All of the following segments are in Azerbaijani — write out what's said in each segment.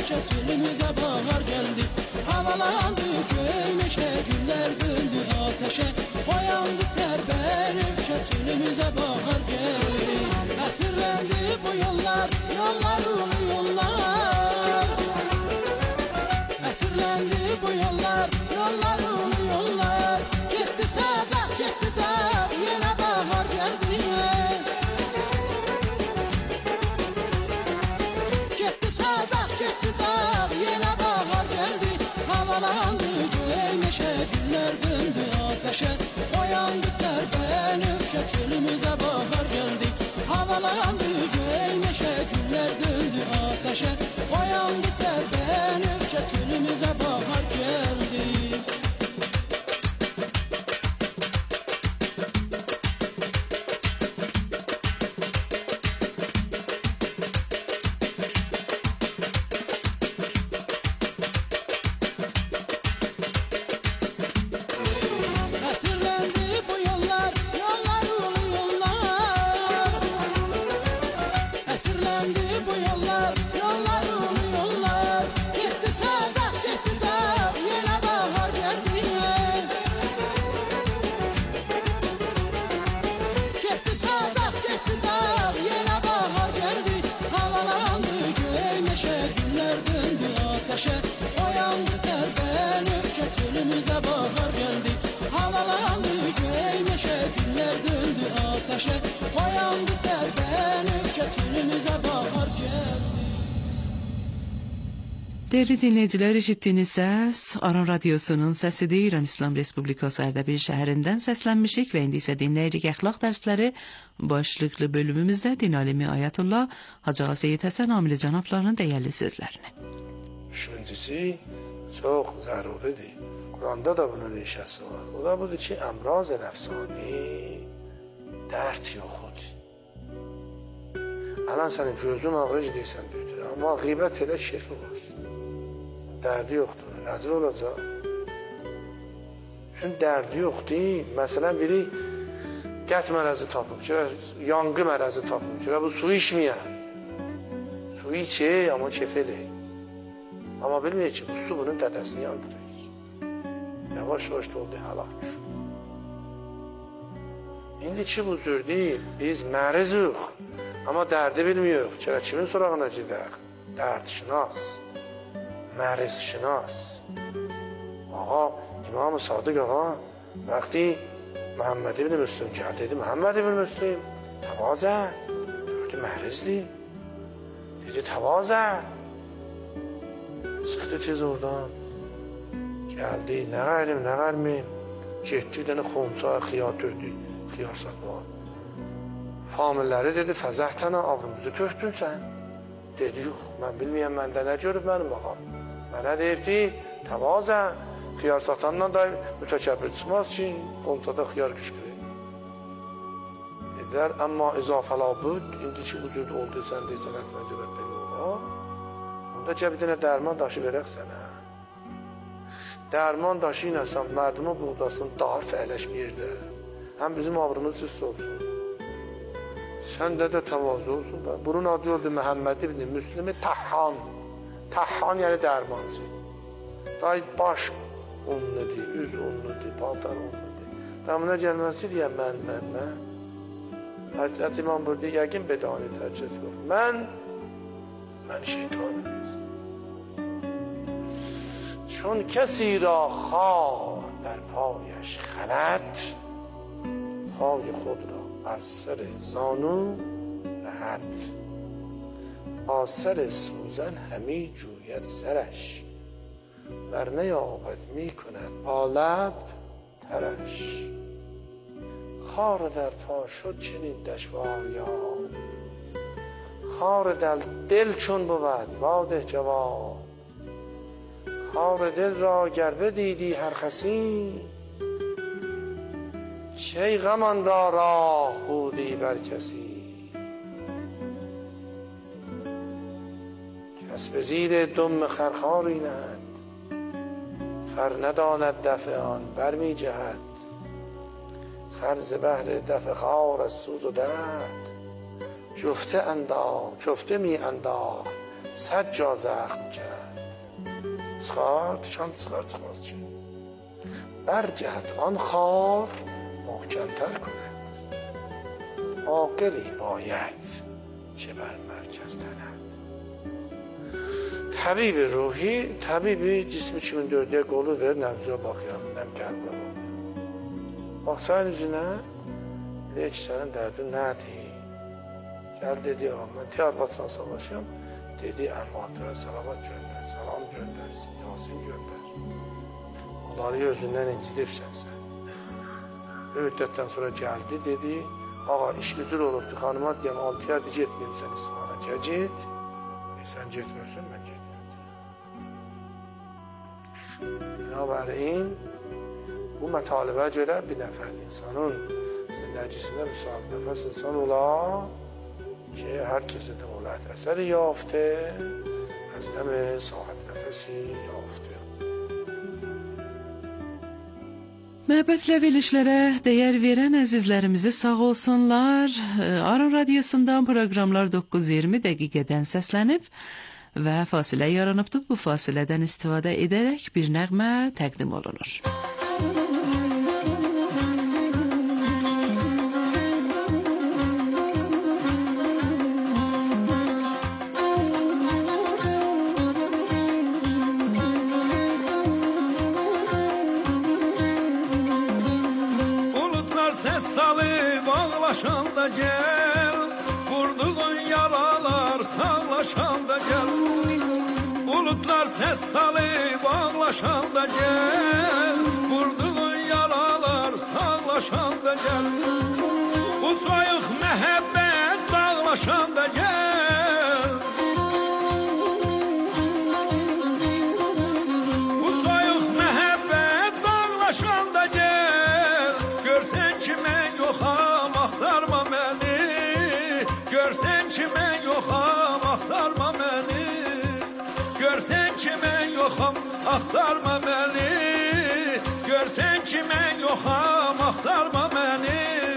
Rüfşet önümüze bahar geldi. Havalandı köy meşe, güller döndü ateşe. Boyandı terber Rüfşet önümüze bahar geldi. Hatırlandı bu yollar, yollar ulu yollar. Hatırlandı bu yollar, yollar ulu yollar. Gitti sazak, gitti dağ, yine bahar geldi. Gitti sazak, gitti dağ, yine bahar geldi. Havalandı göğe meşe, güller döndü ateşe. Boyandı terben Rüfşet önümüze bahar geldi. Havalandı göğe meşe, güller döndü ateşe. Boyandı terben Rüfşet önümüze bahar geldi. Hatırlandı bu yollar, yollar ulu yollar. Hatırlandı bu yollar, yollar ulu yollar. Gitti sazak, gitti dağ, yine bahar geldi. Gitti sazak, gitti dağ, yine bahar geldi. Havalandı göğe meşe, güller döndü ateşe. Boyandı terben Rüfşet önümüze bahar geldi. Havalandı göğe meşe, güller döndü ateşe. Boyandı terben Rüfşet önümüze bahar geldi. Değerli dinleyiciler, eşittiğiniz ses Aran Radyosu'nun sesidir. İran İslam Respublikası Erdebil şehrinden seslenmişik ve indi ise dinleyecek ahlak dersleri başlıklı bölümümüzde din alemi Ayetullah Hacı Ağa Seyyid Hasan Amili Canaplarının değerli sözlerini. Üçüncüsü çok zaruridir. Kur'an'da da bunun rişası var. O da budur ki emraz nefsani dert yoxud. Alan senin gözün ağrıcı deyirsən düzdür. Ama gıybət elə şefi var. Derdi yoktur. Necə olacaq? Çünkü derdi yoxdur. Mesela biri qət mərəzi tapıb ki, yanğı mərəzi tapıb ki, bu su içməyən. Su içir, ama kefeli. Ama bilməyir ki, bu su bunun dədəsini yandırır. Yavaş yavaş da oldu həlak. İndi ki bu cür deyil, biz mərizik, ama dərdi bilmiyoruz. Çərə kimin sorağına gedək? Dərdşinas, mərizşinas. Ağa, İmam-ı Sadık ağa, vaxtı Muhammed ibn Müslüm gəldi, dedi, Muhammed ibn Müslüm, təvazə, gördü məhrizdir. Dedi, təvazə. Çıxdı tez oradan. Gəldi, nə qərim, nə qərmim. Getdi, dənə xonçaya xiyar döydü, xiyar satmağa. Familləri dedi, fəzəhtənə avrumuzu töhdün sən. Dedi, yox, mən bilməyəm, məndə nə görüb mənim ağam. Mənə deyibdi, təvazə, xiyar satanla da mütəkəbbir çıxmaz ki, xonçada xiyar qışqırır. Dedilər, əmma izafəla bud, indi ki, bu cür oldu, sən deysən, ətmə cəbət belə olar. Onda ki, bir dənə dərman daşı verək sənə. Dərman daşı ilə sən mərduma buğdasın, daha fəhləş bir yerdə. Həm bizim avrımız üst olsun. Səndə də təvazı olsun da. Bunun adı oldu Məhəmməd ibn Müslümi Təhhan. Təhhan yəni dərmancı. Day baş onludur, üz onludur, paltar onludur. Damına gəlməsi deyən mən. Həzrət İmam burada yəqin bedani tərcəz qof. Mən şeytanım. چون کسی را خار در پایش خلد پای خود را بر سر زانو نهد با سر سوزن همی جوید سرش ور نیابد می کند با لب ترش خار در پا شد چنین دشواریا خار در دل چون بود واده جواب خار دل را گر بدیدی هر خسی شی غمان را راه بودی بر کسی کس به زیر دم خرخاری نهد خر نداند دفع آن بر می جهد خر ز بهر دفع خار از سوز و درد جفته می انداخت صد جا زخم کرد سخار چند سخار چماز چه بر جهت آن خار محکمتر کند عاقلی باید چه بر مرکز تند طبیب روحی طبیب جسmi 2004'e qolu ver nəbzə baxıram qəlbə baxsan üzünə elə ki sənin dərdin nədir gəl dedi mən teatrla savaşıyorum dedi əmmatlara salavat göndər salam göndər Yasin göndər onları özündən incidibsən sən bir müddətdən sonra gəldi dedi ağa iş müdür olubdu xanıma deyəm 6 aydır getməyimsən İsfahana gecid sən getmirsən mən gedirəm binaenaleyh bu mətalibə görə bir nəfər insanın zindəcisində müsahib nəfəs insan ola ki hər kəsədə olət əsəri yafte az dəm sahib nəfəsi yafte Məhəbbətlə verilişlərə dəyər verən əzizlərimizi sağ olsunlar. Aran Radyosu'ndan proqramlar 9:20 dəqiqədən səslənib və fasilə yaranıbdır. Bu fasilədən istifadə edərək bir nəğmə təqdim olunur. Sağlaşanda gel, vurduğun yaralar sağlaşanda gel. Bulutlar ses salıp ağlaşanda gel, vurduğun yaralar sağlaşanda gel. Bu soyuq məhəbbət dağlaşanda gel. Bu soyuq məhəbbət dağlaşanda gel. Görsən ki mən yoxam axtarma məni. Görsən ki mən yoxam axtarma məni. Görsən ki mən yoxam axtarma məni. Görsən ki mən yoxam axtarma məni.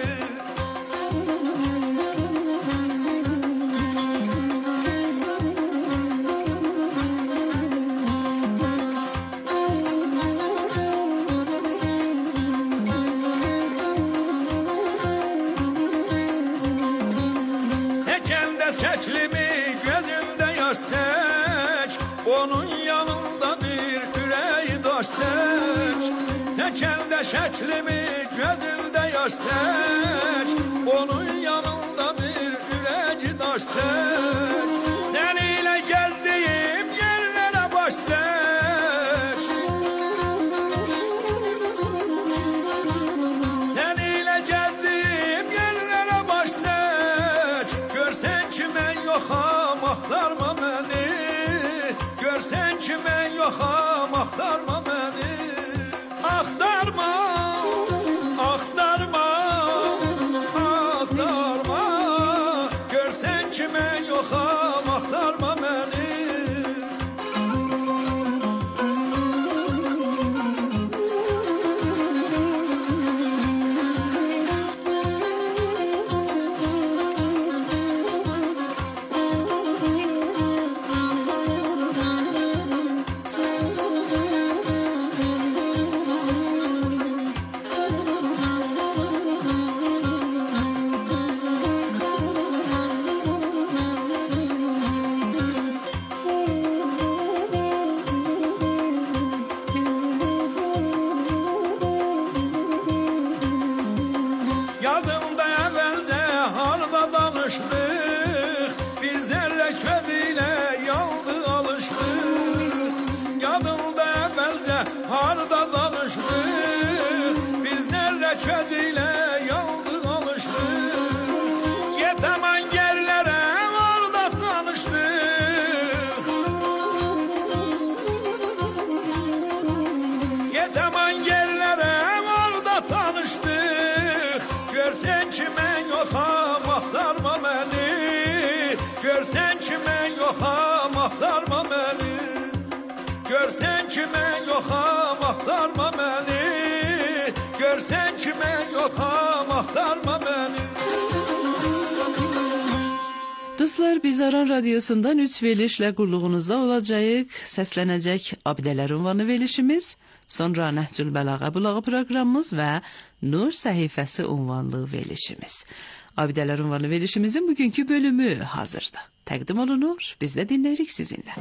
Çəklimi gözümdə yaş çək, onun yanında bir ürəyi daş çək. Çəkəndə şəklimi gözümdə yaş çək, onun yanında bir ürəyi daş çək. Səni ilə gəzdiyim yerlərə baş çək. Səni ilə gəzdiyim yerlərə baş çək. Görsən ki mən yoxam axtarma məni. Görsən ki mən yoxam axtarma məni. Axtarma, axtarma, axtarma. Görsən ki mən yoxam axtarma məni. Yadımda əvvəlcə harda danışdıq, bir zərrə köz ilə yandı alışdıq. Yadımda əvvəlcə harda danışdıq, bir zərrə köz ilə yandı alışdıq. Get aman yerlərə orada tanışdıq. Get aman yerlərə orada tanışdıq. Görsən ki mən yoxam axtarma məni. Görsən ki mən yoxam axtarma məni. Görsən ki mən yoxam axtarma məni. Görsən ki mən yoxam axtarma məni. Dostlar, biz Aran Radyosu'ndan 3 verilişle qulluğunuzda olacağıq. Səslənəcək Abidələr ünvanı verilişimiz, sonra Nəhcül Bəlağa bulağı proqramımız və Nur səhifəsi ünvanlı verilişimiz. Abidələr ünvanı verilişimizin bugünkü bölümü hazırdır. Təqdim olunur, biz də dinləyirik sizinlə.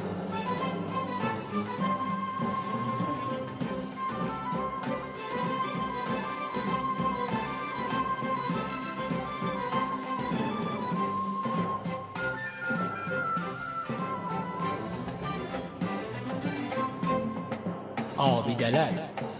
Abidələr.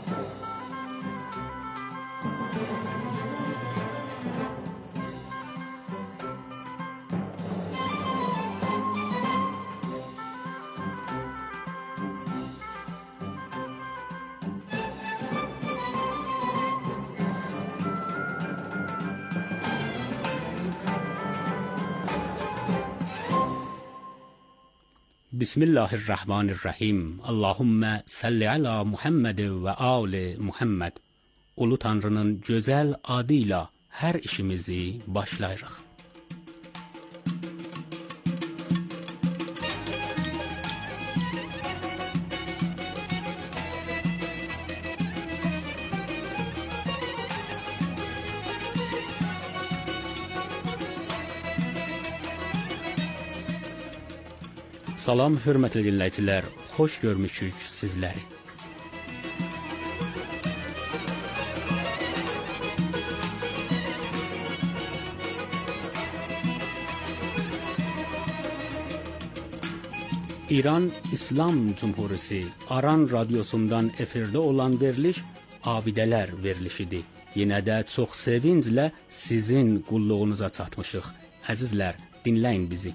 Bismillahirrahmanirrahim. Allahümme salli ala Muhammed ve ali Muhammed. Ulu Tanrı'nın güzel adıyla her işimizi başlayırıq. Salam, hörmətli dinləyicilər, xoş görmüşük sizləri. İran İslam Cumhuriyeti Aran Radyosu'ndan efirdə olan veriliş Abidələr verilişidir. Yenə də çox sevinclə sizin qulluğunuza çatmışıq. Əzizlər, dinləyin bizi.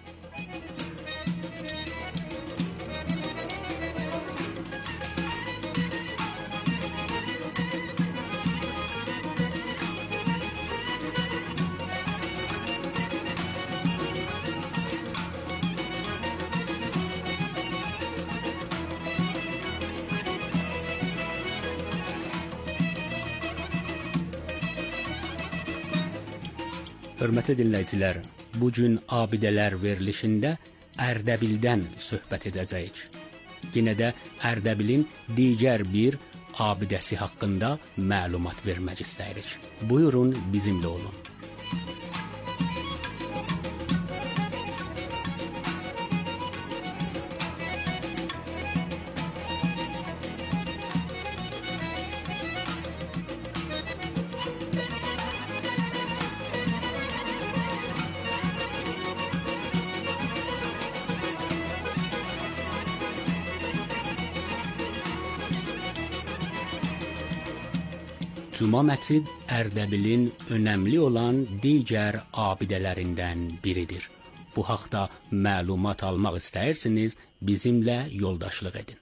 Hörmətli dinləyicilər, bugün Abidələr verilişində Ərdəbildən söhbət edəcəyik. Yenə də Ərdəbilin digər bir abidəsi haqqında məlumat vermək istəyirik. Buyurun, bizimlə olun. Cuma məscid Ərdəbilin önəmli olan digər abidələrindən biridir. Bu haqda məlumat almaq istəyirsiniz, bizimlə yoldaşlıq edin.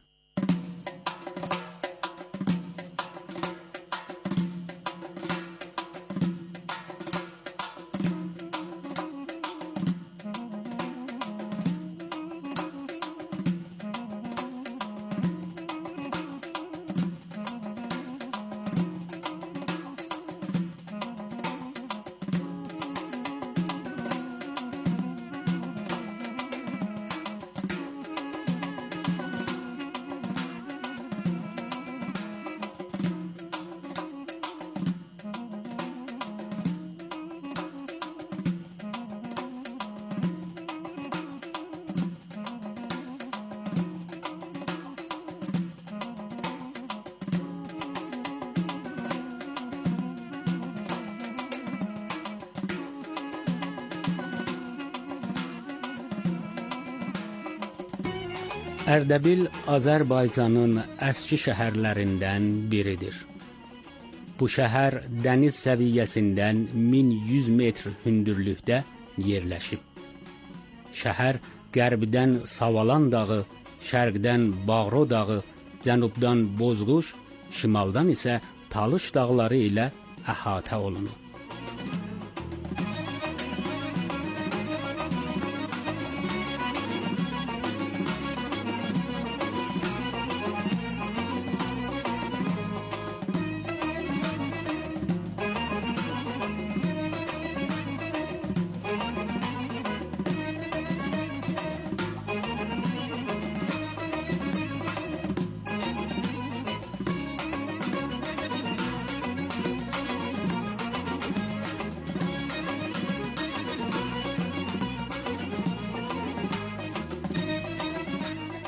Ərdəbil Azərbaycanın əski şəhərlərindən biridir. Bu şəhər dəniz səviyyəsindən 1100 metr hündürlükdə yerləşib. Şəhər qərbdən Savalan dağı, şərqdən Bağro dağı, cənubdan Bozquş, şimaldan isə Talış dağları ilə əhatə olunur.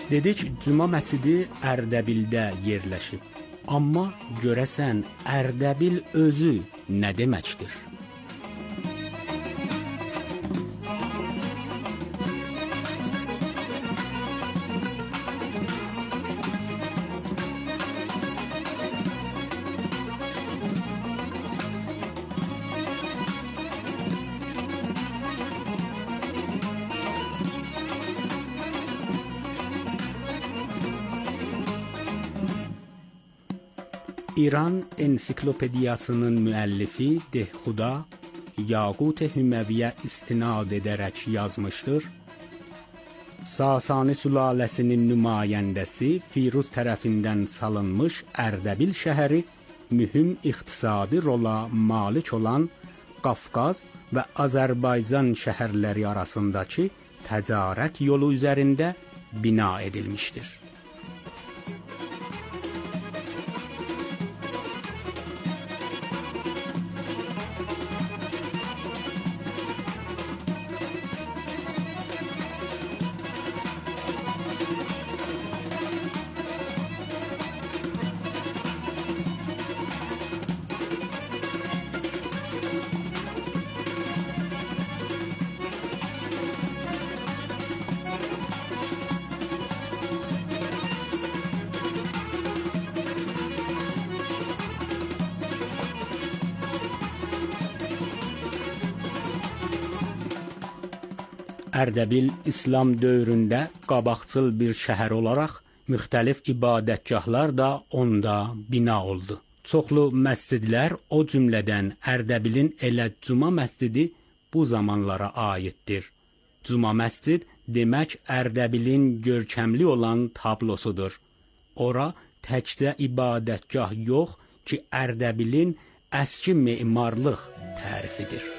Dedik, Cuma məscidi Ərdəbildə yerləşib. Amma görəsən Ərdəbil özü nə deməkdir? İran ensiklopediyasının müəllifi Dehxuda Yaqut-i Hümeviyyə istinad edərək yazmışdır. Sasani sülaləsinin nümayəndəsi Firuz tərəfindən salınmış Ərdəbil şəhəri mühüm iqtisadi rola malik olan Qafqaz və Azərbaycan şəhərləri arasındakı ticarət yolu üzərində bina edilmişdir. Ərdəbil İslam dövründə qabaqcıl bir şəhər olaraq müxtəlif ibadətgahlar da onda bina oldu. Çoxlu məscidlər, o cümlədən Ərdəbilin elə Cuma məscidi bu zamanlara aiddir. Cuma məscid demək Ərdəbilin görkəmli olan tablosudur. Ora təkcə ibadətgah yox ki, Ərdəbilin əski memarlıq tərifidir.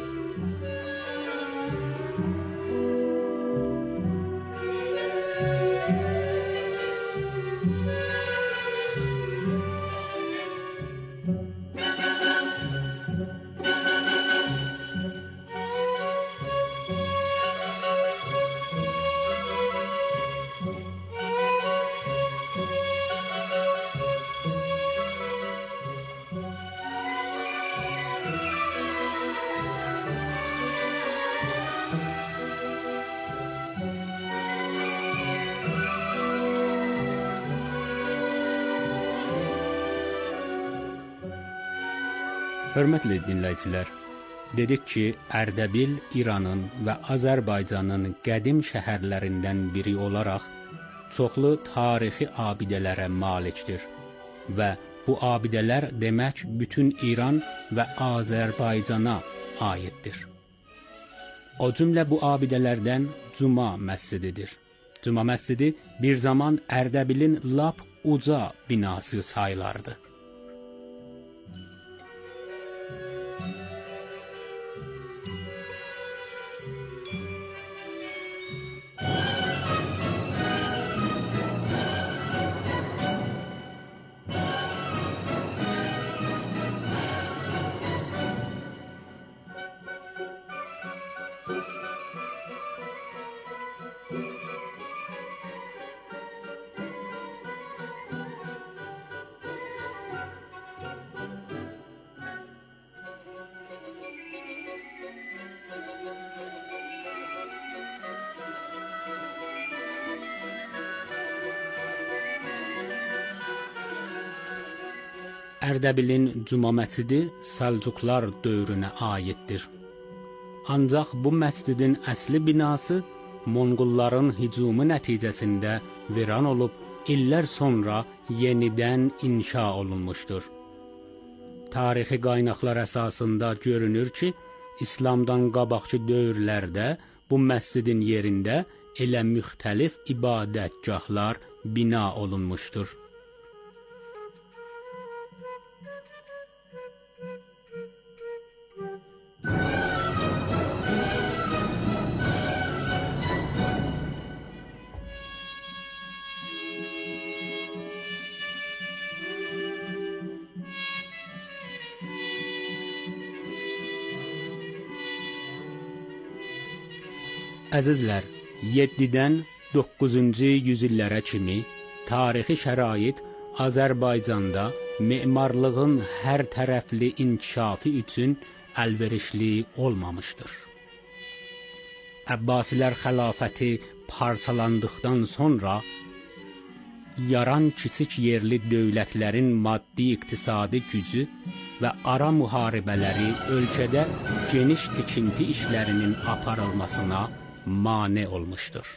Hörmətli dinləyicilər, dedik ki, Ərdəbil İranın və Azərbaycanın qədim şəhərlərindən biri olaraq çoxlu tarixi abidələrə malikdir və bu abidələr demək bütün İran və Azərbaycana aiddir. O cümlə bu abidələrdən Cuma məscididir. Cuma məscidi bir zaman Ərdəbilin lap uca binası sayılardı. Ərdəbilin Cuma məscidi Səlcuqlar dövrünə aiddir. Ancaq bu məscidin əsli binası Monqolların hücumu nəticəsində viran olub, illər sonra yenidən inşa olunmuşdur. Tarixi qaynaqlar əsasında görünür ki, İslamdan qabaqçı dövrlərdə bu məscidin yerində elə müxtəlif ibadətgahlar bina olunmuşdur. Əzizlər, 7-dən 9-cu yüzillərə kimi tarixi şərait Azərbaycanda memarlığın hər tərəfli inkişafı üçün əlverişli olmamışdır. Əbbasilər xilafəti parçalandıqdan sonra yaran kiçik yerli dövlətlərin maddi-iqtisadi gücü və ara müharibələri ölkədə geniş tikinti işlərinin aparılmasına mane olmuşdur.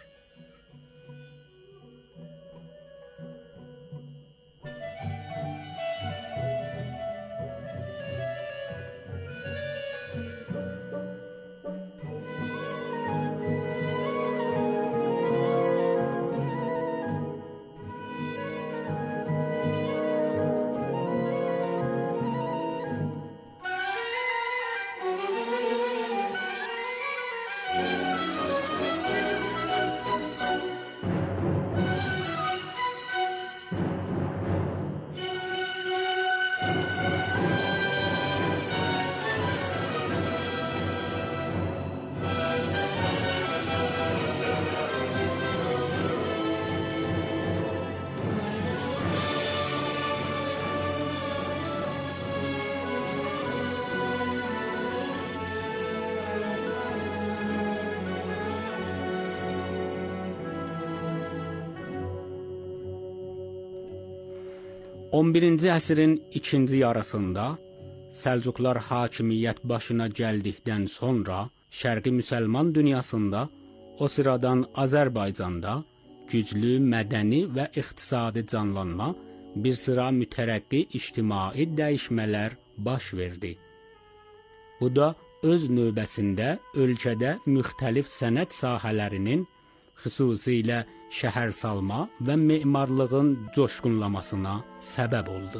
On birinci əsrin ikinci yarısında Səlcuqlar hakimiyyət başına gəldikdən sonra Şərqi müsəlman dünyasında, o sıradan Azərbaycanda güclü mədəni və iqtisadi canlanma, bir sıra mütərəqqi ictimai dəyişmələr baş verdi. Bu da öz növbəsində ölkədə müxtəlif sənət sahələrinin, xüsusilə şəhərsalma və memarlığın coşqunlamasına səbəb oldu.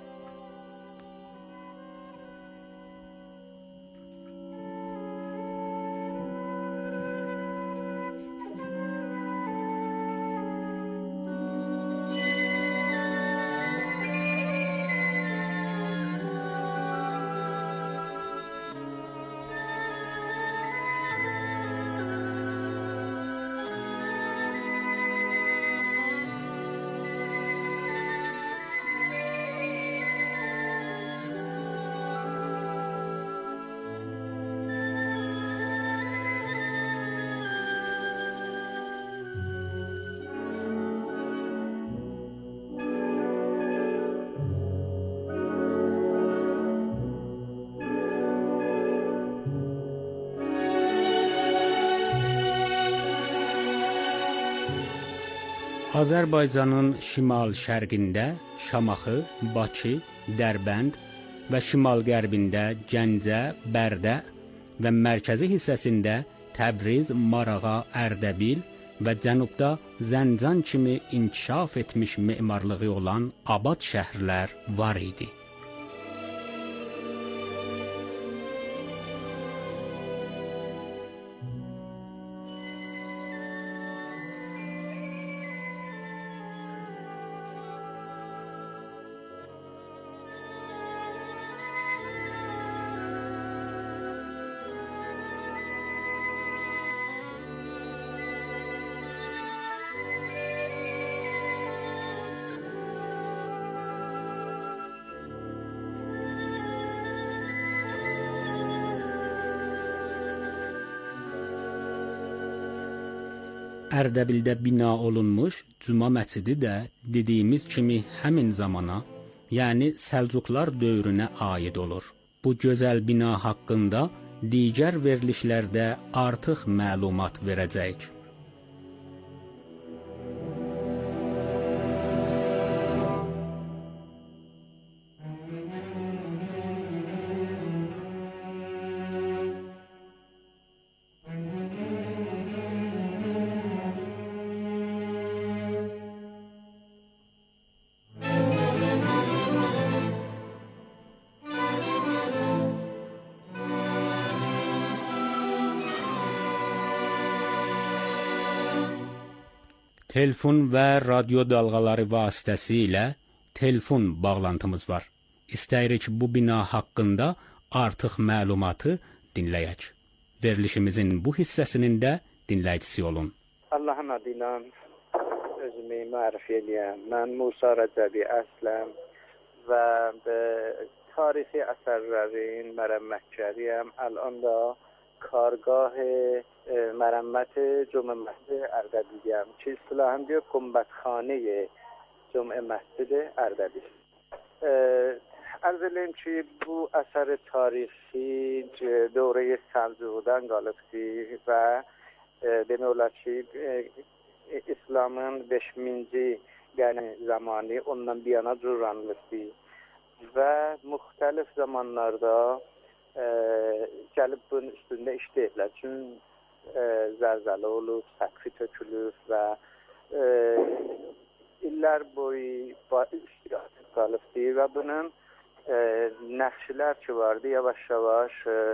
Azərbaycanın şimal-şərqində Şamaxı, Bakı, Dərbənd və şimal-qərbində Gəncə, Bərdə və mərkəzi hissəsində Təbriz, Marağa, Ərdəbil və cənubda Zəncan kimi inkişaf etmiş memarlığı olan abad şəhərlər var idi. Ərdəbildə bina olunmuş Cuma məscidi də dediyimiz kimi həmin zamana, yəni Səlcuqlar dövrünə aid olur. Bu gözəl bina haqqında digər verilişlərdə artıq məlumat verəcəyik. Telefon və radio dalğaları vasitəsilə telefon bağlantımız var. İstəyirik bu bina haqqında artıq məlumatı dinləyək. Verilişimizin bu hissəsinin də dinləyicisi olun. Allahın adıyla özümü mərif eləyəm. Mən Musa Rəcəbi əsləm və tarixi əsərlərin mərəmmətçəriyəm. Əlan da kargah mərəmmət Cümə Məscid Ərdəbiliyəm ki, istilahan diyor Kumbətxane Cümə Məscid Ərdəbil. Arz edeyim ki, bu əsəri tarixi dövrəyi Səlcuqdan qalıbdır və demək olar ki, İslamın 5-ci yəni zamanı ondan bir yana cürranlıqdır və müxtəlif zamanlarda gəlib bunun üstündə işləyiblər. Çünki zəlzələ olub, səqfi tökülüb və illər boyu iştirak qalıbdır və bunun nəqşlər ki vardı, yavaş-yavaş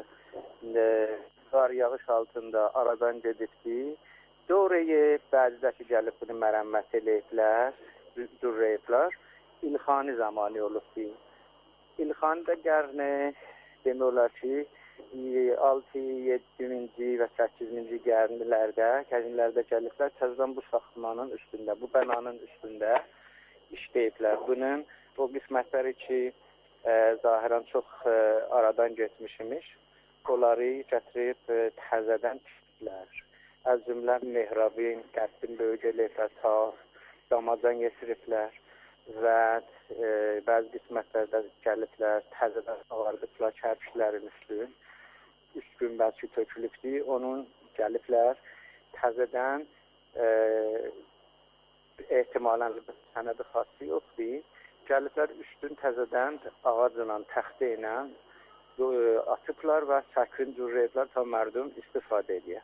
qar yağış altında aradan gedibdir. Doğruyu bəzidəki gəlib bunu mərəmmət eləyiblər, düzrəyiblər. İlxani zamanı olubdur. İlxani da qarni demək olar ki, 6, 7-ci və 8-ci qarnilərdə, qəzimlərdə gəliblər, təzədən bu saxmanın üstündə, bu bənanın üstündə işləyiblər. Bunun o qismətləri ki, zahirən çox aradan getmişmiş, onları gətirib təzədən tikdilər. Az cümlə mehrabın, qəddin böyük eləyiblər, ta damacan yetiriblər və bəzi qismətlərdə gəliblər, təzədən ağardıqlar kərpişlərin üstün. Üst gün bəlkə tökülübdür, onun gəliblər təzədən ehtimalən sənədi xası yoxdur. Gəliblər üstün təzədən ağacla, təxtə ilə atıblar və səkrin cürrəyiblər ta mərdum istifadə edir.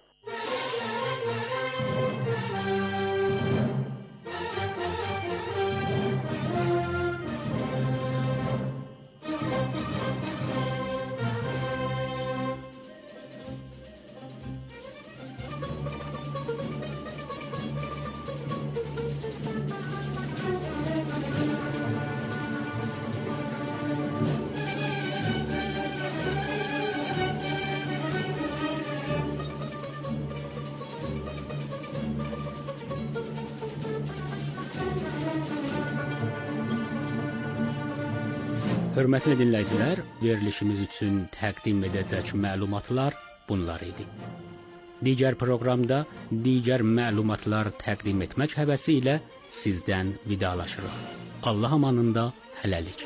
Hörmətli dinləyicilər, verilişimiz üçün təqdim edəcək məlumatlar bunlar idi. Digər proqramda digər məlumatlar təqdim etmək həvəsi ilə sizdən vidalaşırıq. Allah amanında hələlik.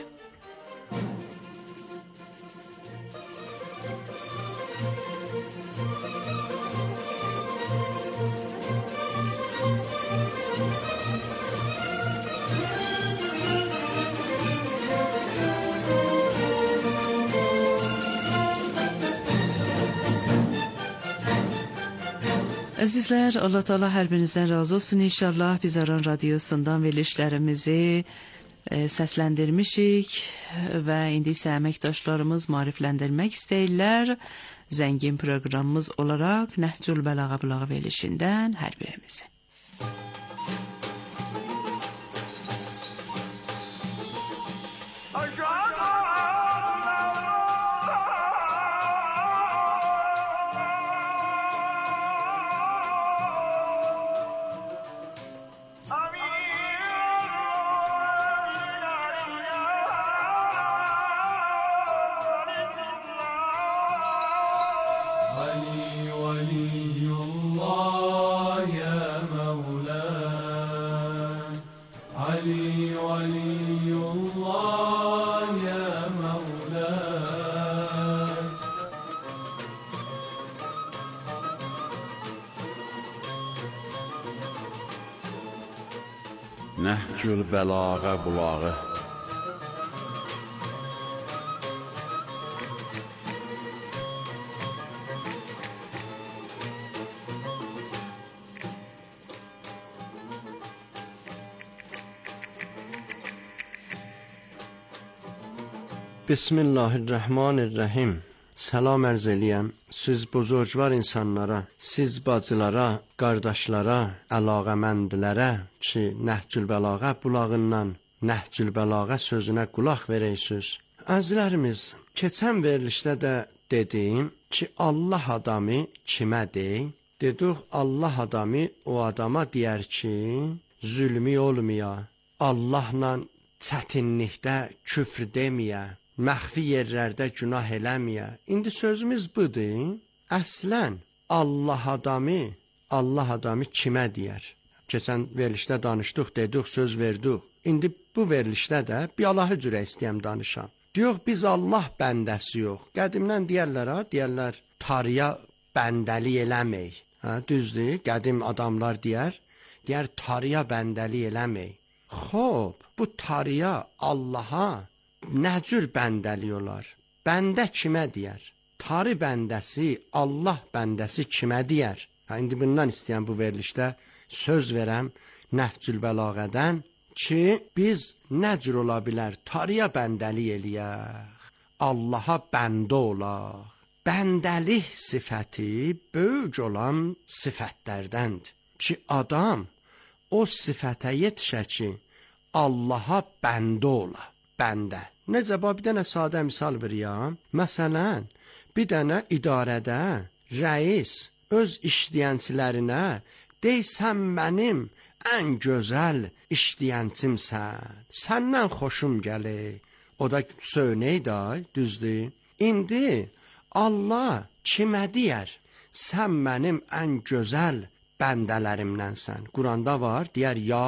Əzizlər, Allah Teala hər birinizdən razı olsun inşallah. Biz Aran Radiosundan verilişlərimizi səsləndirmişik və indi isə əməkdaşlarımız maarifləndirmək istəyirlər. Zəngin proqramımız olaraq Nəhcül Bəlağa bulağı verilişindən hər birimizi. Nəhcül Bəlağa bulağı. Bismillahirrahmanirrahim. Salam ərz eləyəm siz buzurgvar insanlara, siz bacılara, qardaşlara, əlaqəməndlərə ki, Nəhcül Bəlağa bulağından Nəhcül Bəlağa sözünə qulaq verəysiniz. Əzizlərimiz, keçən verilişdə də dediyim ki, Allah adamı kimə deyir? Dedik Allah adamı o adama deyər ki, zülmü olmaya, Allahla çətinlikdə küfr deməyə, məxfi yerlərdə günah eləməyə. İndi sözümüz budur. Əslən Allah adamı kimə deyər? Keçən verilişdə danışdıq, dedik, söz verdik. İndi bu verilişdə də bir Allahı cürə istəyəm danışam. Diyor biz Allah bəndəsi yox. Qədimdən deyərlər tarıya bəndəlik eləmək. Düzdür, qədim adamlar deyər tarıya bəndəlik eləmək. Xob, bu tarıya, Allaha nə cür bəndəlik olar? Bəndə kimə deyər? Tarı bəndəsi, Allah bəndəsi kimə deyər? İndi bundan istəyən bu verilişdə söz verəm Nəhcül Bəlağədən ki, biz nə cür ola bilər tarıya bəndəlik eləyək, Allaha bəndə olaq. Bəndəlik sifəti böyük olan sifətlərdəndir ki, adam o sifətə yetişə ki, Allaha bəndə ola, bəndə. Necə, bir dənə sadə misal veriyəm. Məsələn, bir dənə idarədə rəis öz işləyənçilərinə deysən mənim ən gözəl işləyəncimsən, səndən xoşum gəlir. O da söynəydi, düzdür. İndi Allah kimə deyər? Sən mənim ən gözəl bəndələrimdənsən. Quranda var, deyər ya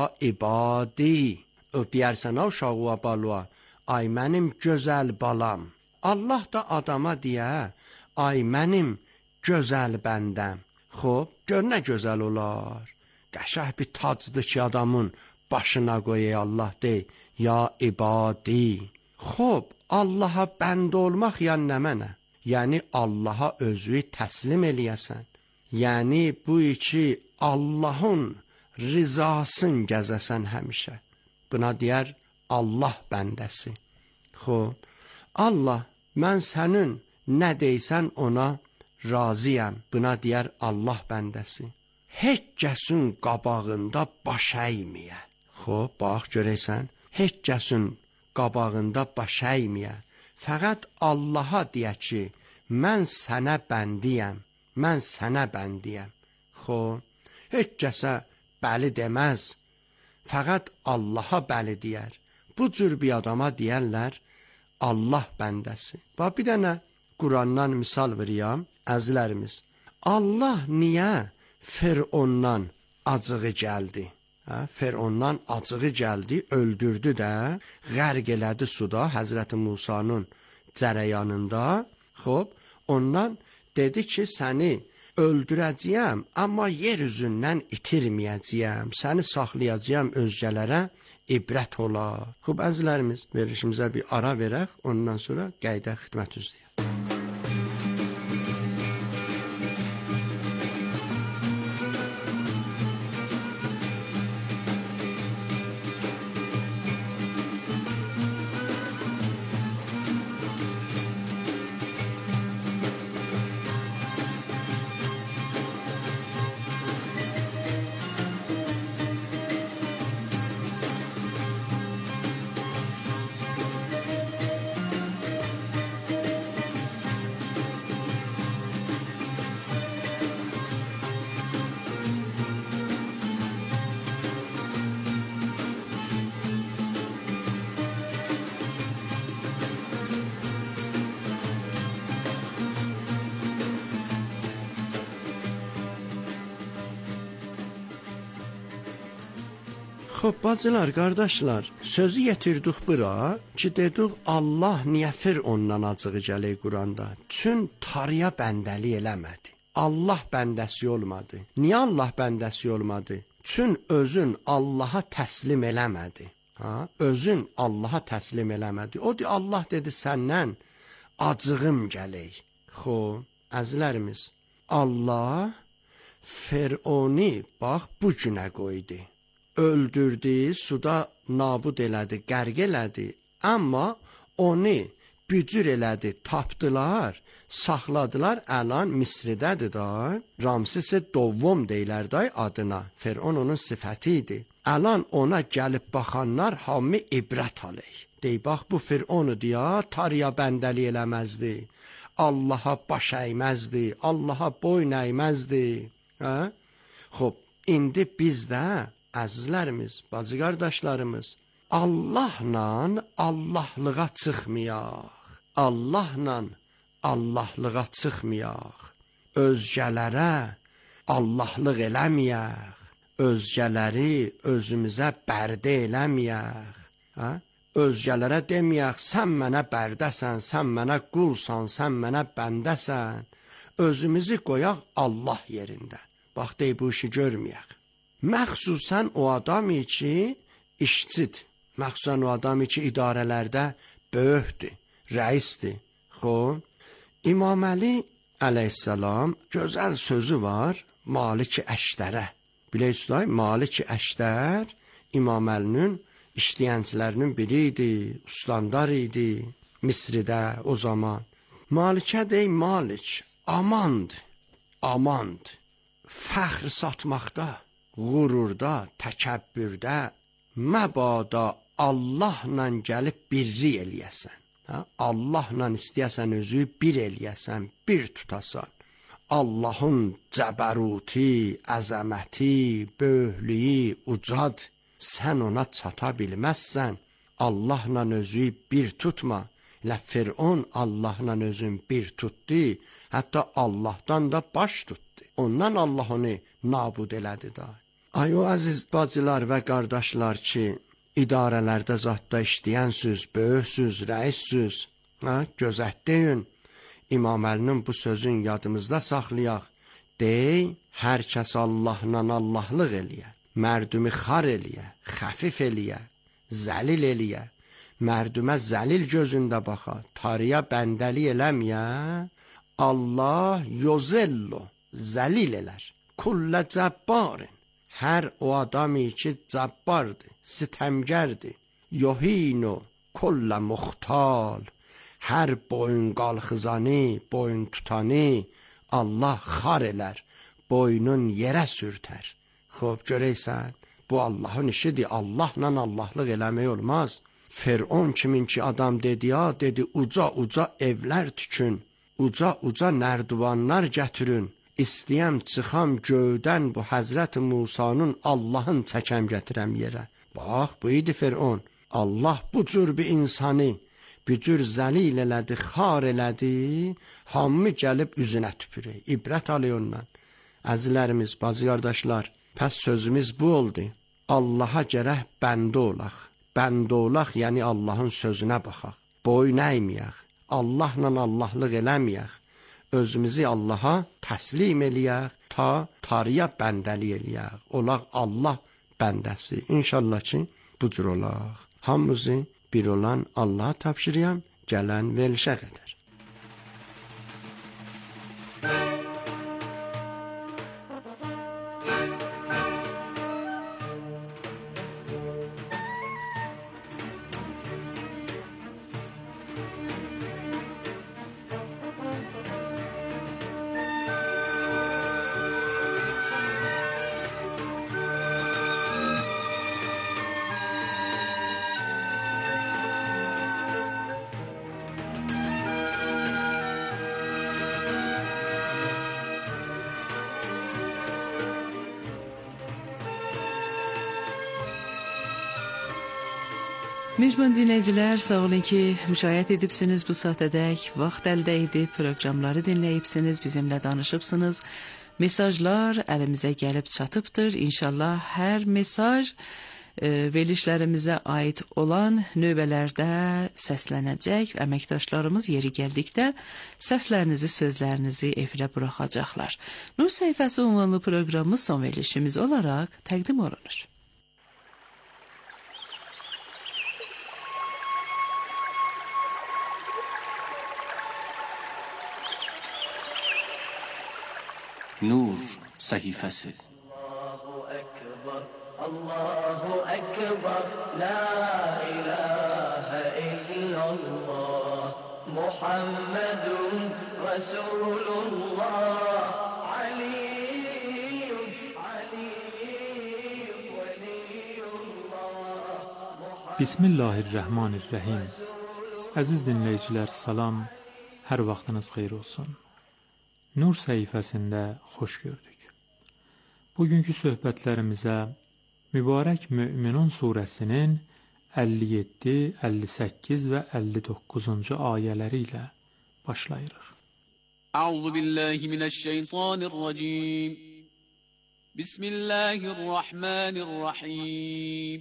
ibadi. O deyərsən o uşağı balığa, ay mənim gözəl balam. Allah da adama deyər, ay mənim gözəl bəndəm. Xob, gör nə gözəl olar. Qəşəng bir tacdır ki, adamın başına qoyur Allah dey, ya ibadi. Xob, Allaha bəndə olmaq yəni nə mənə? Yəni Allaha özünü təslim eləyəsən. Yəni bu iki Allahın rizasını gəzəsən həmişə. Buna deyər Allah bəndəsi. Xob, Allah, mən sənin nə deysən ona razıyam. Buna deyər Allah bəndəsi. Heç kəsin qabağında baş əyməyə. Xob, bax görəysən, heç kəsin qabağında baş əyməyə. Fəqət Allaha deyək ki, mən sənə bəndiyəm, mən sənə bəndiyəm. Xob, heç kəsə bəli deməz, fəqət Allaha bəli deyər. Bu cür bir adama deyərlər Allah bəndəsi. Bax, bir dənə Qurandan misal veriyəm, əzlərimiz. Allah niyə Firondan acığı gəldi? Firondan acığı gəldi, öldürdü də, qərq elədi suda, Həzrəti Musanın cərəyanında. Xob, ondan dedi ki, səni öldürəcəyəm, amma yer üzündən itirməyəcəyəm, səni saxlayacağım özgələrə ibrət ola. Xob, əzlərimiz, verilişimizə bir ara verək, ondan sonra qayda xidmət üzrəyək. Xob, bacılar, qardaşlar, sözü yetirdik bura ki, dedik Allah niyə Firondan acığı gəlir Quranda? Çün tarıya bəndəlik eləmədi. Allah bəndəsi olmadı. Niyə Allah bəndəsi olmadı? Çün özün Allaha təslim eləmədi. Özün Allaha təslim eləmədi. O di Allah dedi səndən acığım gəlir. Xob, əzlərimiz, Allah Fironi bax bu günə qoydu. Öldürdü, suda nabud elədi, qərq elədi. Amma onu bücür elədi, tapdılar, saxladılar, əlan Misridədir da. Ramses-i Dovvam deyilər da adına. Firon onun sifəti idi. Əlan ona gəlib baxanlar hamı ibrət alır. Dey, bax bu Fironu deyə tarıya bəndəlik eləməzdi. Allaha baş əyməzdi, Allaha boyun əyməzdi. Hə? Xoş, indi biz də əzizlərimiz, bacı qardaşlarımız Allahla Allahlığa çıxmayaq. Allahla Allahlığa çıxmayaq. Özgələrə Allahlıq eləməyək. Özgələri özümüzə bərdə eləməyək. Hə? Özgələrə deməyək, sən mənə bərdəsən, sən mənə qulsan, sən mənə bəndəsən. Özümüzü qoyaq Allah yerində. Bax, deyib bu işi görməyək. Məxsusən o adam ki, işçidir. Məxsusən o adam ki, idarələrdə böyükdür, rəisdir. Xoş, İmam Əli əleyhissalam gözəl sözü var Malik-i Əşdərə. Bilirsiniz, Malik-i Əşdər İmam Əlinin işləyənçilərinin biri idi, ustandar idi Misridə o zaman. Malikə deyir, Malik, amandır, amandır. Fəxr satmaqda, qururda, təkəbbürdə, məbada Allahla gəlib birri eləyəsən. Allahla istəyəsən özü bir eləyəsən, bir tutasan. Allahın cəbəruti, əzəməti, böyüklüyü ucad. Sən ona çata bilməzsən. Allahla özü bir tutma. Elə Firon Allahla özün bir tutdu. Hətta Allahdan da baş tutdu. Ondan Allah onu nabud elədi da. Ay o əziz bacılar və qardaşlar ki, idarələrdə zatda işləyənsüz, böyüksüz, rəissüz, gözətdeyin. İmam Əlinin bu sözün yadımızda saxlayaq. Dey, hər kəs Allahla Allahlıq eləyə. Mərdümü xar eləyə, xəfif eləyə, zəlil eləyə. Mərdümə zəlil gözündə baxa, tarıya bəndəli eləməyə. Allah yozello, zəlil elər. Kullə cəbbarin. Hər o adamı ki, cəbbardır, sitəmgərdir. Yohino, kullə muxtal. Hər boyun qalxızanı, boyun tutanı Allah xar elər, boynun yerə sürtər. Xoş, görəysən, bu Allahın işidir. Allahla Allahlıq eləmək olmaz. Firon kimin ki adam dedi, ya dedi, uca evlər tükün, uca nərdivanlar gətirin. İstəyəm çıxam göydən bu Həzrət Musanın Allahın çəkəm gətirəm yerə. Bax, bu idi Firon. Allah bu cür bir insanı bir cür zəlil elədi, xar elədi, hamı gəlib üzünə tüpürək. İbrət alıyor ondan. Əzizlərimiz, bacı qardaşlar, pəs sözümüz bu oldu. Allaha gərək bəndə olaq. Bəndə olaq, yəni Allahın sözünə baxaq. Boyun əyməyək. Allahla Allahlıq eləməyək. Özümüzü Allaha təslim eləyək, ta tarıya bəndəli eləyək. Olaq Allah bəndəsi. İnşallah ki, bu cür olaq. Hamımızı bir olan Allah'a tapşırıyam, gələn verilişə qədər. Mehriban dinləyicilər, sağ olun ki, müşahidə edibsiniz bu saatədək, vaxt əldə edib, proqramları dinləyibsiniz, bizimlə danışıbsınız. Mesajlar əlimizə gəlib çatıbdır. İnşallah hər mesaj verilişlərimizə aid olan növbələrdə səslənəcək. Əməkdaşlarımız yeri gəldikdə səslərinizi, sözlərinizi efirə buraxacaqlar. Nur səhifəsi ünvanlı proqramı son verilişimiz olaraq təqdim olunur. Nur səhifəsi. Allahu Ekber, la ilahe illallah, Muhammedun Resulullah, Aliyyun veliyullah. Bismillahirrahmanirrahim. Əziz dinləyicilər, salam, hər vaxtınız xeyir olsun. Nur səhifəsində xoş gördük. Bugünkü söhbətlərimizə mübarək Möminun surəsinin 57, 58 və 59-cu ayələri ilə başlayırıq. Əuzu billahi minəşşeytanirracim. Bismillahirrahmanirrahim.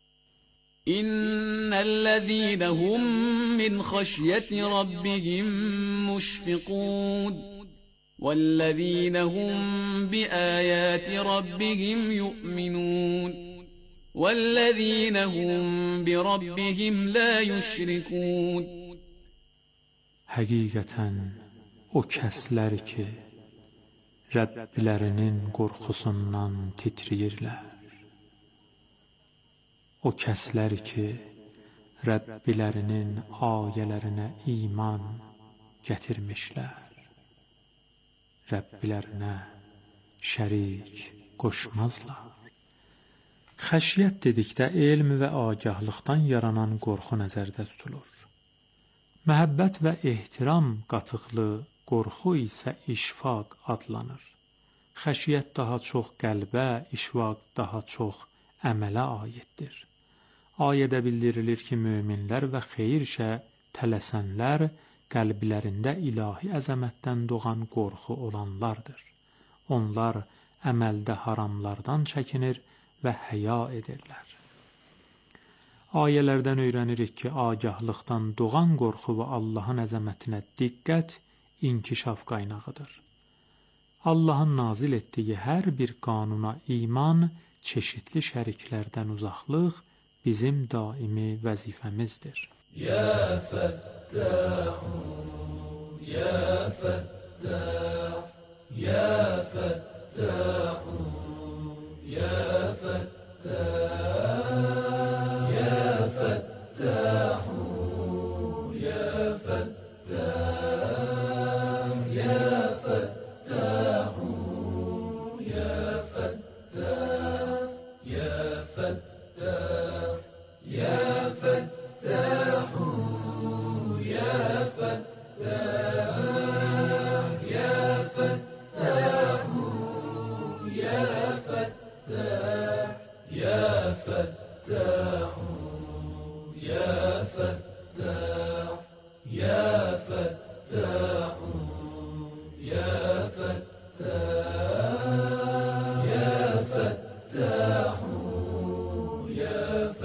İnnellezîne hum min xəşyəti rabbihim müşfiqun. وَالَّذِينَ هُمْ بِآيَاتِ رَبِّهِمْ يُؤْمِنُونَ وَالَّذِينَ هُمْ بِرَبِّهِمْ لَا يُشْرِكُونَ. Həqiqətən o kəslər ki, Rəbbilərinin qorxusundan titriyirlər. O kəslər ki, Rəbbilərinin ayələrinə iman gətirmişlər. Rəbbilərinə şərik qoşmazlar. Xəşyət dedikdə elm və agahlıqdan yaranan qorxu nəzərdə tutulur. Məhəbbət və ehtiram qatıqlı qorxu isə işfaq adlanır. Xəşyət daha çox qəlbə, işfaq daha çox əmələ aiddir. Ayədə bildirilir ki, möminlər və xeyir işə tələsənlər qəlblərində ilahi əzəmətdən doğan qorxu olanlardır. Onlar əməldə haramlardan çəkinir və həya edirlər. Ayələrdən öyrənirik ki, agahlıqdan doğan qorxu və Allahın əzəmətinə diqqət inkişaf qaynağıdır. Allahın nazil etdiyi hər bir qanuna iman, çeşitli şəriklərdən uzaqlıq bizim daimi vəzifəmizdir. Ya Fəttahu, Ya Fəttah, Ya Fəttahu, Ya Fəttah, Ya Fəttahu, Ya Fəttah, Ya Fəttahu, Ya Fəttah, Ya Fəttah, Ya Fəttahu, Ya Fəttah, Ya Fəttahu, Ya Fəttah, Ya Fəttahu, Ya Fəttah, Ya Fəttahu, Ya Fəttah, Ya Fəttahu, Ya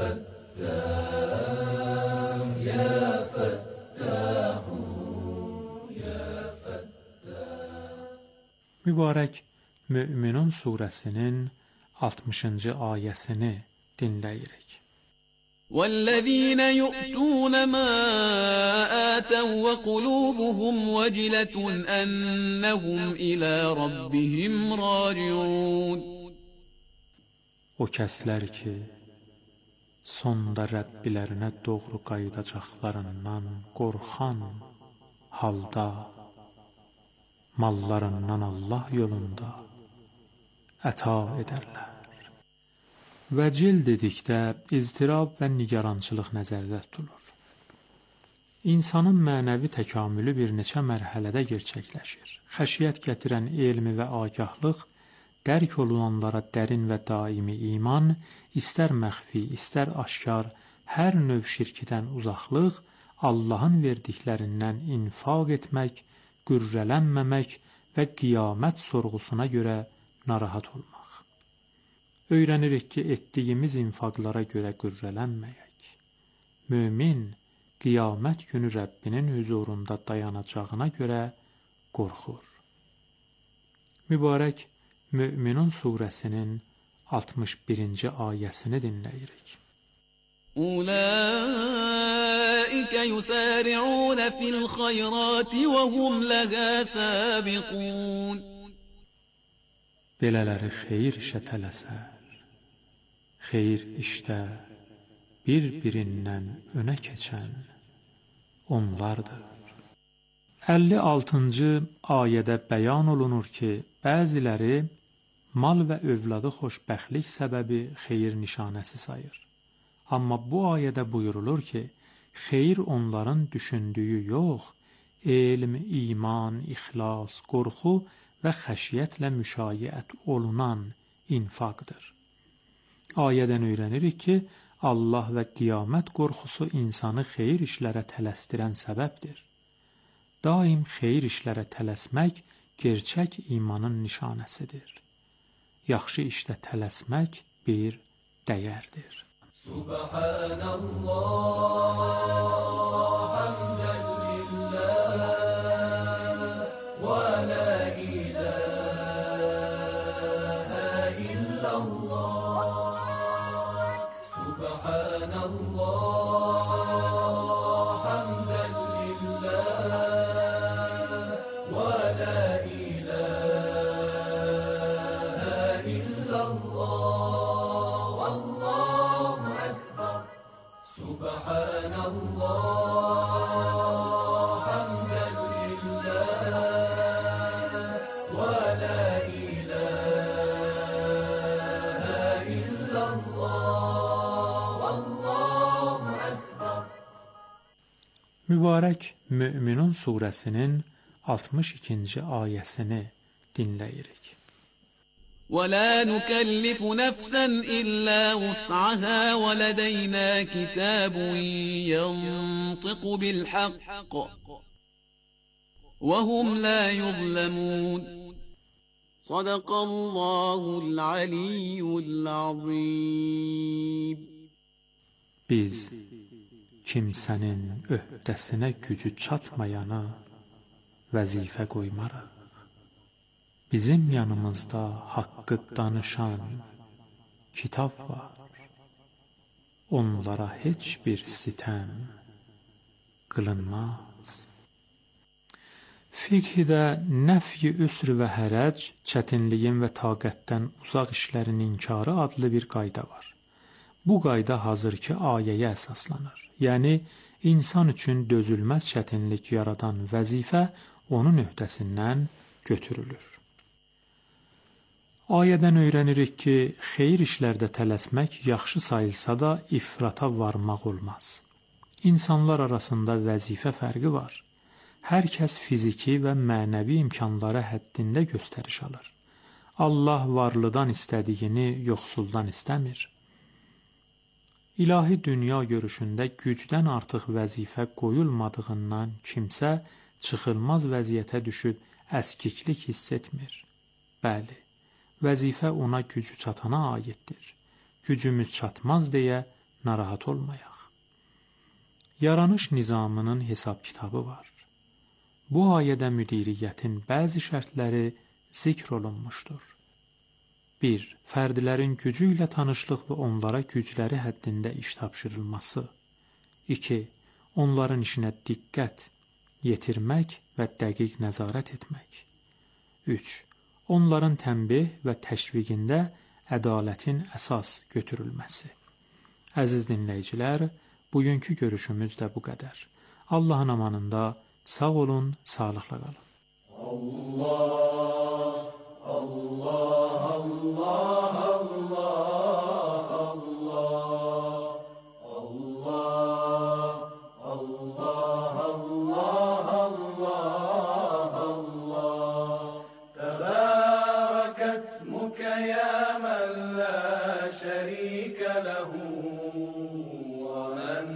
Fəttah, Ya Fəttahu, Ya Fəttah. Mübarək Möminun surəsinin 60-cı ayəsini dinləyirik. وَالَّذِينَ يُؤْتُونَ مَا آتَوْا وَقُلُوبُهُمْ وَجِلَةٌ أَنَّهُمْ إِلَى رَبِّهِمْ راجعون. O kəslər ki, sonda Rəbbilərinə doğru qayıdacaqlarından qorxan halda mallarından Allah yolunda əta edərlər. Vəcil dedikdə iztirab və nigarançılıq nəzərdə tutulur. İnsanın mənəvi təkamülü bir neçə mərhələdə gerçəkləşir. Xəşiyyət gətirən elmi və agahlıq, dərk olunanlara dərin və daimi iman, istər məxfi, istər aşkar, hər növ şirkdən uzaqlıq, Allahın verdiklərindən infaq etmək, qürrələnməmək və qiyamət sorğusuna görə narahat olmaq. Öyrənirik ki, etdiyimiz infaqlara görə qürrələnməyək. Mömin, qiyamət günü Rəbbinin huzurunda dayanacağına görə qorxur. Mübarək Möminun surəsinin 61-ci ayəsini dinləyirik. Ulaikə yusari'un fil xayrati və hum ləhə sabiqun. Belələri xeyir işə tələsər. Xeyir işdə bir-birindən önə keçən onlardır. 56-cı ayədə bəyan olunur ki, bəziləri mal və övladı xoşbəxtlik səbəbi xeyir nişanəsi sayır. Amma bu ayədə buyurulur ki, xeyir onların düşündüyü yox, elm, iman, ixlas, qorxu və xəşiyyətlə müşayiət olunan infaqdır. Ayədən öyrənirik ki, Allah və qiyamət qorxusu insanı xeyir işlərə tələsdirən səbəbdir. Daim xeyir işlərə tələsmək gerçək imanın nişanəsidir. Yaxşı işlə tələsmək bir dəyərdir. Subhanallah, hamdən lillah, və la ilahe illallah. Subhanallah, hamdən lillah, və la ilahe illallah. Allahu ekber. Subhanallah, hamdən lillah, və la ilahe illallah. Allahu ekber. Mübarək Möminun surəsinin 62-ci ayəsini dinləyirik. ولا نكلف نفسا إلا وسعها ولدينا كتاب ينطق بالحق وهم لا يظلمون صدق الله العلي العظيم. Biz kimsənin öhdəsinə gücü çatmayanı vəzifə qoymarıq. Bizim yanımızda haqqı danışan kitab var. Onlara heç bir sitəm qılınmaz. Fiqhdə nəfyi üsr və hərəc, çətinliyin və taqətdən uzaq işlərin inkarı adlı bir qayda var. Bu qayda hazırki ayəyə əsaslanır. Yəni, insan üçün dözülməz çətinlik yaradan vəzifə onun öhdəsindən götürülür. Ayədən öyrənirik ki, xeyir işlərdə tələsmək yaxşı sayılsa da ifrata varmaq olmaz. İnsanlar arasında vəzifə fərqi var. Hər kəs fiziki və mənəvi imkanları həddində göstəriş alır. Allah varlıdan istədiyini yoxsuldan istəmir. İlahi dünya görüşündə gücdən artıq vəzifə qoyulmadığından kimsə çıxılmaz vəziyyətə düşüb əskiklik hiss etmir. Bəli, vəzifə ona gücü çatana aiddir. Gücümüz çatmaz deyə narahat olmayaq. Yaranış nizamının hesab kitabı var. Bu ayədə müdiriyyətin bəzi şərtləri zikr olunmuşdur. 1. Fərdlərin gücü ilə tanışlıq və onlara gücləri həddində iş tapşırılması. 2. Onların işinə diqqət yetirmək və dəqiq nəzarət etmək. 3. Onların tənbih və təşviqində ədalətin əsas götürülməsi. Əziz dinləyicilər, bugünkü görüşümüz də bu qədər. Allahın amanında sağ olun, sağlıqla qalın. Allah, Allah, Allah, Allah, Allah, Allah, Allah. تبارك اسمك يا من لا شريك له ومن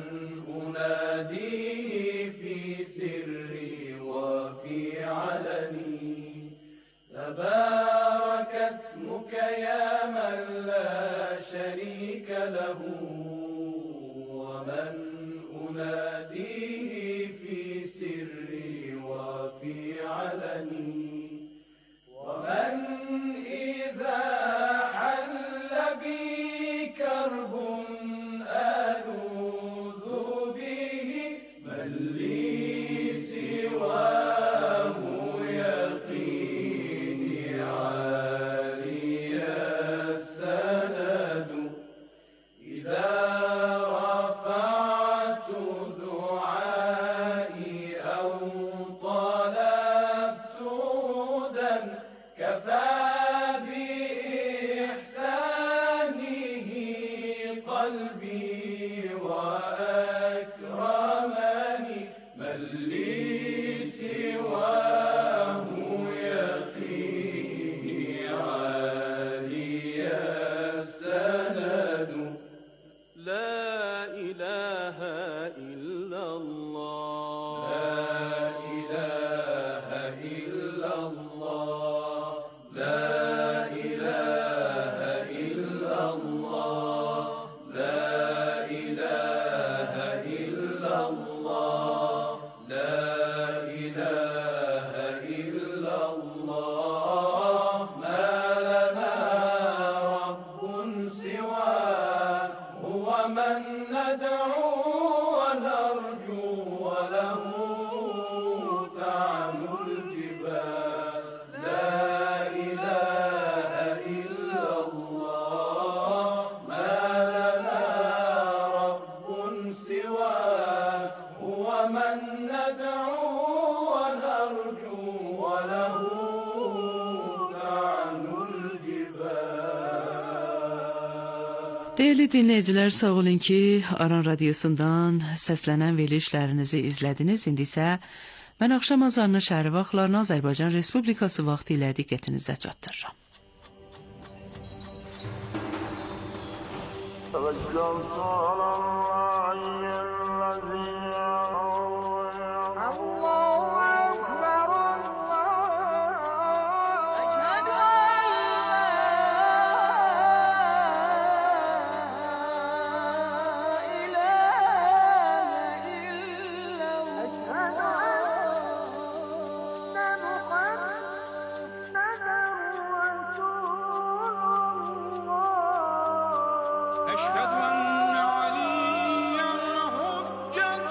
أناديه في سري وفي علني. تبارك اسمك يا من لا شريك له ومن أناديه في سري وفي علني. ومن إذا حل بي كرب ألوذ به من لي سواه يقيني عالي السند. إذا رفعت دعائي أو طلبت هدى كفى بإحسانه قلبي وأكرمني. من لي سواه يقيني عالي لا إله إلا الله لا إله إلا الله لا إله إلا الله لا إله إلا الله لا إله إلا الله ما لنا رب سواه هو من ندعو ونرجو وله تعلو الجبال لا إله إلا الله ما لنا رب سواه هو من ندعو ونرجو وله تعلو الجبال. Değerli dinləyicilər, sağ olun ki, Aran Radiosundan səslənən verilişlərinizi izlədiniz. İndi isə mən axşam azanlı şəhər vaxtlarını Azərbaycan Respublikası vaxtı ilə diqqətinizə çatdırıram. أشهد أن عليا حجة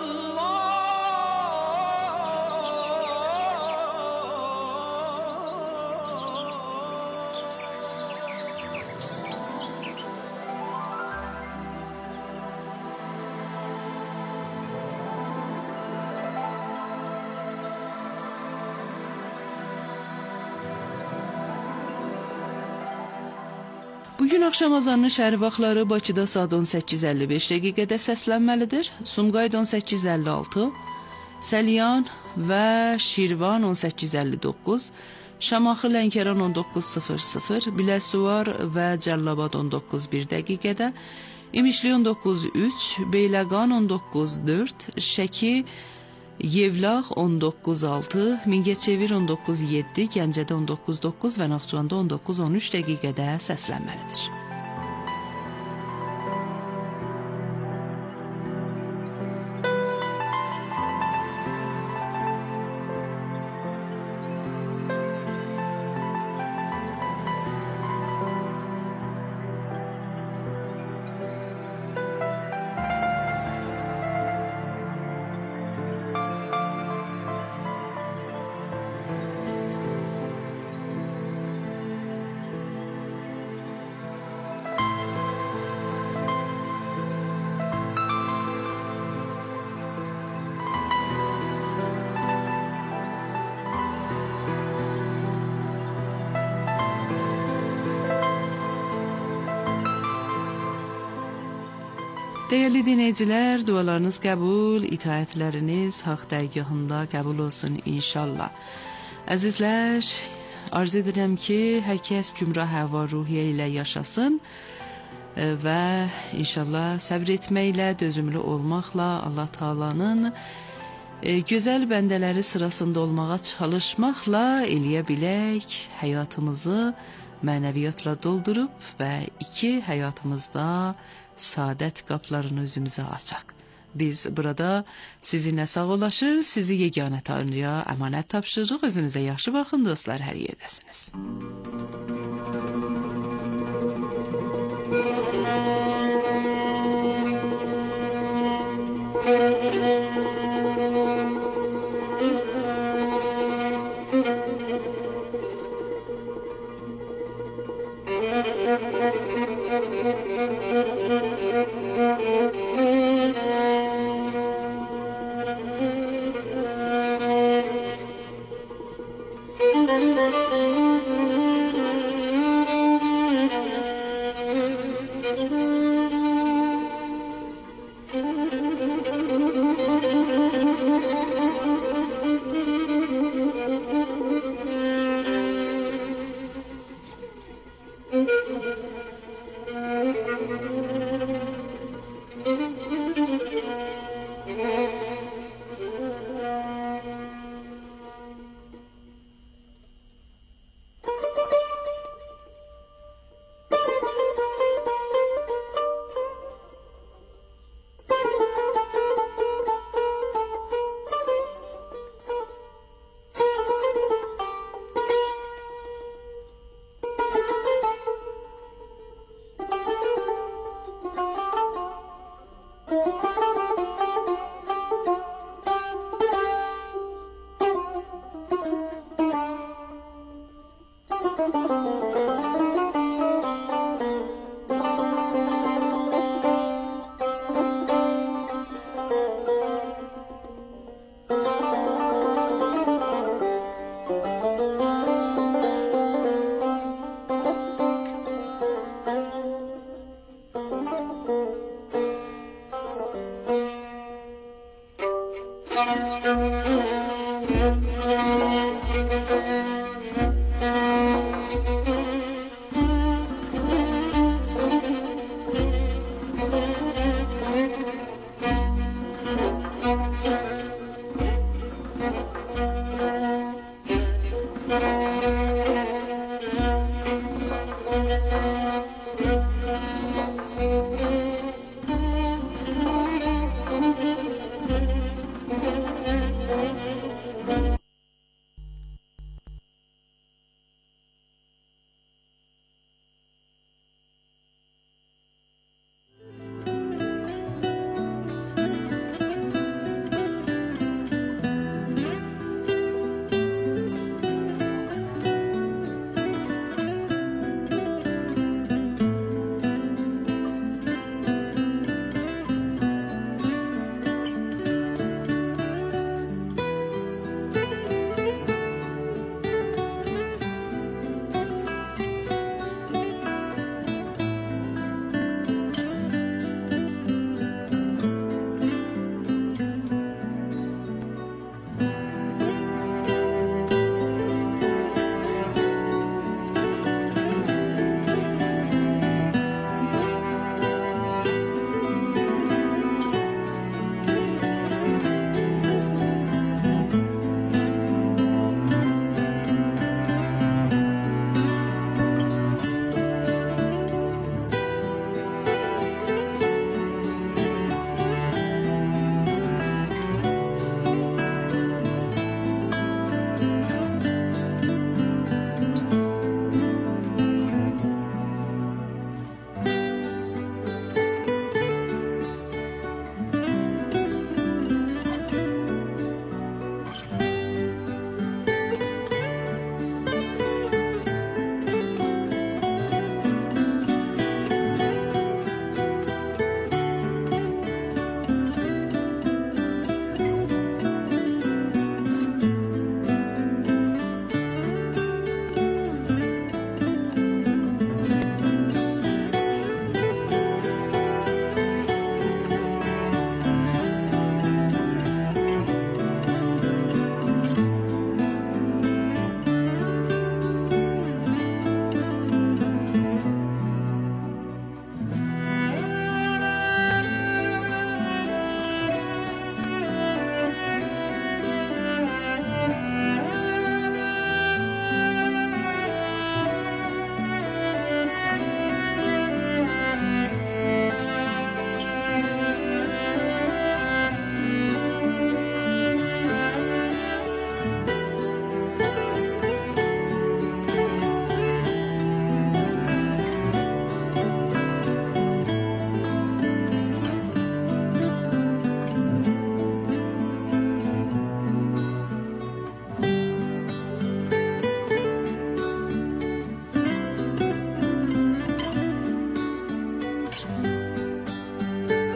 Bugün axşam azanlı şəhər vaxtları Bakıda saat 18:55 dəqiqədə səslənməlidir. Sumqayıt 18:56, Səlyan və Şirvan 18:59, Şamaxı Lənkəran 19:00, Biləsuvar və Cəllabad 19:01 dəqiqədə, İmişli 19:03, Beyləqan 19:04, Şəki Yevlax 19:06, Mingəçevir 19:07, Gəncədə 19:09 və Naxçıvanda 19:13 dəqiqədə səslənməlidir. Değerli dinleyiciler, dualarınız kabul, itaətləriniz haq dərgahında qəbul olsun inşallah. Əzizlər, arz edirəm ki, hər kəs gümrah həva ruhiyyə ilə yaşasın və inşallah səbr etməklə, dözümlü olmaqla Allah Taala'nın gözəl bəndələri sırasında olmağa çalışmaqla eləyə bilək, həyatımızı mənəviyyatla doldurub və həyatımızda saadət qapılarını özümüzə açaq. Biz burada sizinlə sağollaşır, sizi yeganə Tanrıya əmanət tapşırırıq. Özünüzə yaxşı baxın dostlar, hər yerdəsiniz.